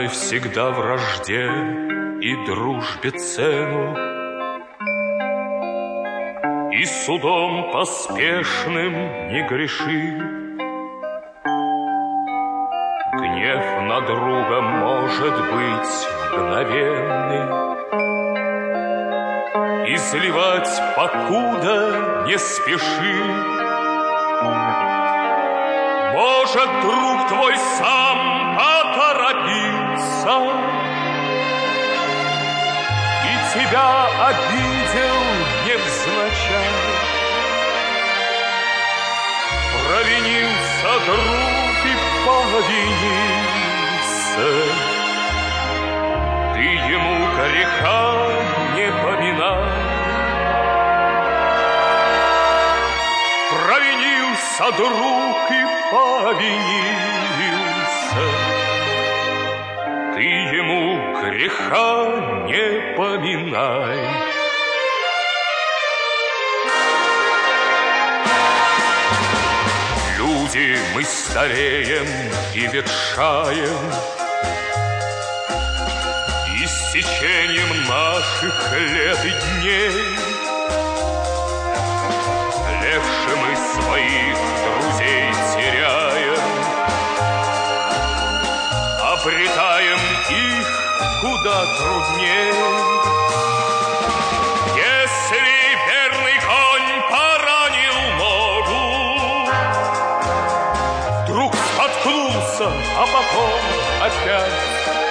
всегда вражде и дружбе цену, и судом поспешным не греши. Гнев на друга может быть мгновенный, изливать покуда не спеши. Может, друг твой сам поторопится и тебя обидел невзначай. Провинился друг и повинился, ты ему греха не поминай. Провинился друг и повинился, ты ему греха не поминай. Люди, мы стареем и ветшаем, иссечением наших лет и дней. Легче мы своих друзей теряем, обретаем их куда трудней. Если верный конь поранил ногу, вдруг споткнулся, а потом опять,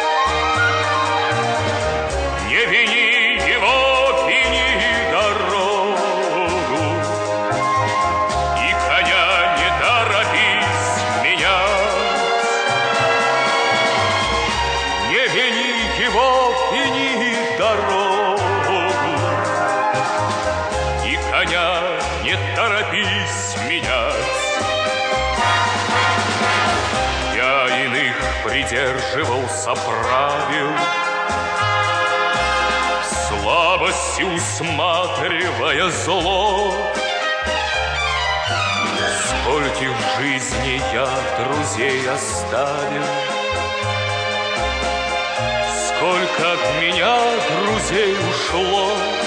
не вини его, вини дорогу, и коня не торопись менять. Не вини его, вини дорогу, и коня не торопись менять. Я иных придерживался правил, слабости усматривая зло. Скольких в жизни я друзей оставил, сколько от меня друзей ушло.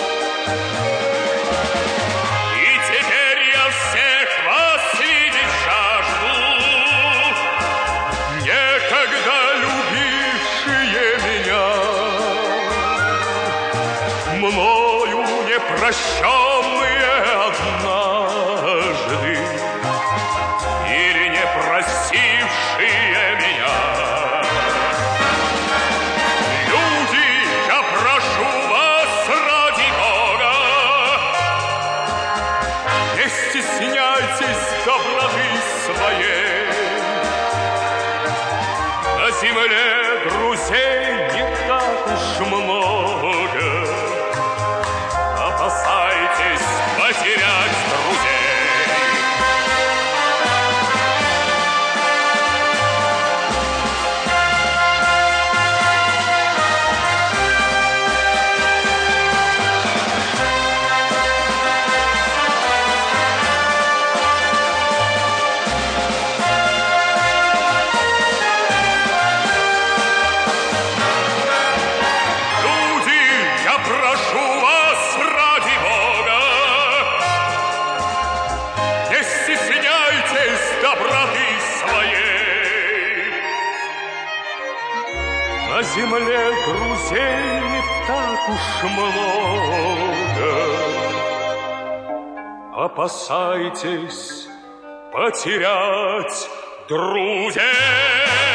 И теперь я всех вас видеть жажду, некогда любившие меня, мною непрощенные однажды или не простившие меня. Люди, я прошу вас ради Бога, не стесняйтесь доброты своей. На земле друзей не так уж много, опасайтесь потерять друзей. Люди, я прошу вас ради Бога, не стесняйтесь доброты своей. На земле друзей не так уж много, опасайтесь потерять друзей.